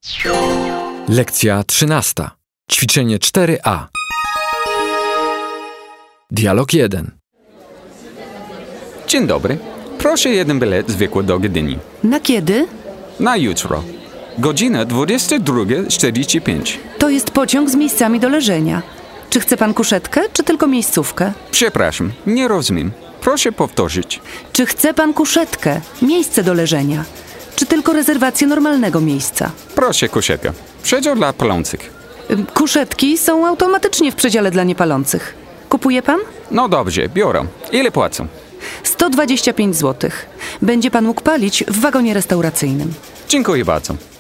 Lekcja 13. Ćwiczenie 4a. Dialog 1. Dzień dobry. Proszę jeden bilet zwykły do Gdyni. Na kiedy? Na jutro. Godzina 22:45. To jest pociąg z miejscami do leżenia. Czy chce pan kuszetkę, czy tylko miejscówkę? Przepraszam, nie rozumiem. Proszę powtórzyć. Czy chce pan kuszetkę, miejsce do leżenia, czy tylko rezerwację normalnego miejsca? Proszę kuszetkę. Przedział dla palących. Kuszetki są automatycznie w przedziale dla niepalących. Kupuje pan? No dobrze, biorę. Ile płacę? 125 zł. Będzie pan mógł palić w wagonie restauracyjnym. Dziękuję bardzo.